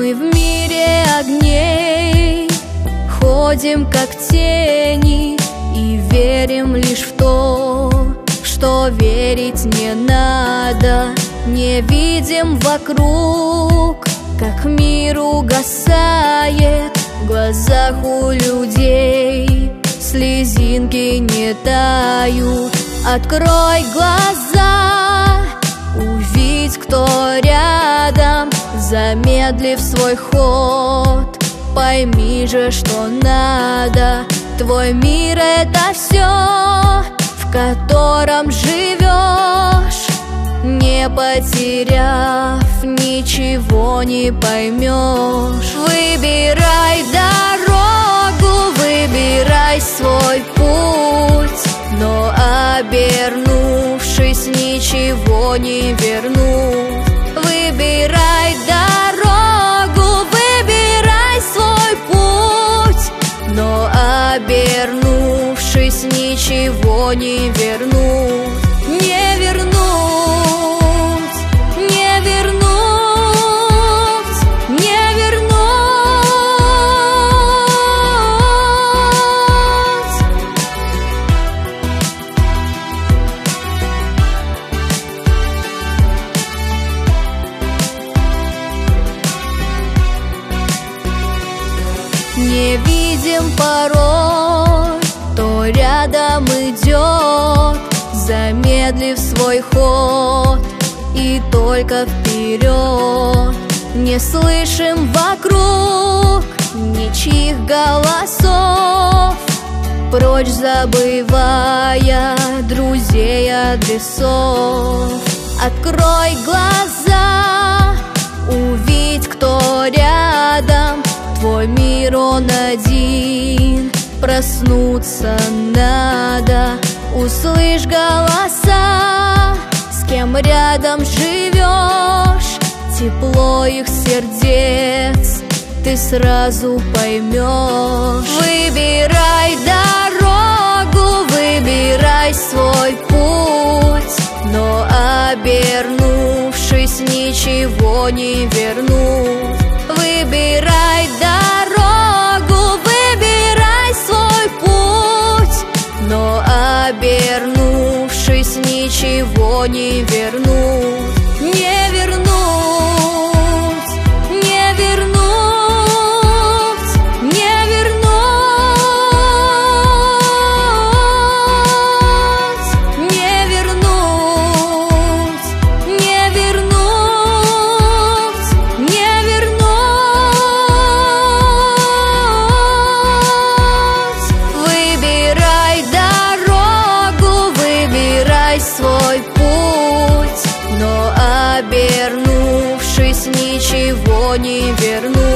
Мы в мире огней ходим как тени и верим лишь в то, что верить не надо. Не видим вокруг, как мир угасает в глазах у людей. Слезинки не тают. Открой глаза, увидь, кто рядом, замедлив свой ход. Пойми же, что надо. Твой мир — это все, в котором живешь. Не потеряв, ничего не поймешь. Выбирай дорогу, выбирай свой путь, но обернувшись, ничего не вернуть. Выбирай дорогу, выбирай свой путь, но обернувшись, ничего не вернуть. Не вернуть, не вернуть, не вернуть. Не видим порой, кто рядом идет, замедлив свой ход, и только вперед. Не слышим вокруг ничьих голосов, прочь забывая друзей, адресов. Открой глаза, увидь, кто рядом. Твой мир, он один, проснуться надо. Услышь голоса, с кем рядом живешь, тепло их сердец ты сразу поймешь. Выбирай дорогу, выбирай свой путь, но обернувшись, ничего не вернуть. Выбирай дорогу, выбирай свой путь, но обернувшись, ничего не вернуть. Не вернуть, не вернуть, не вернуть, не вернуть, не вернуть, не вернуть. Выбирай дорогу, выбирай свой путь, но обернувшись, ничего не вернуть.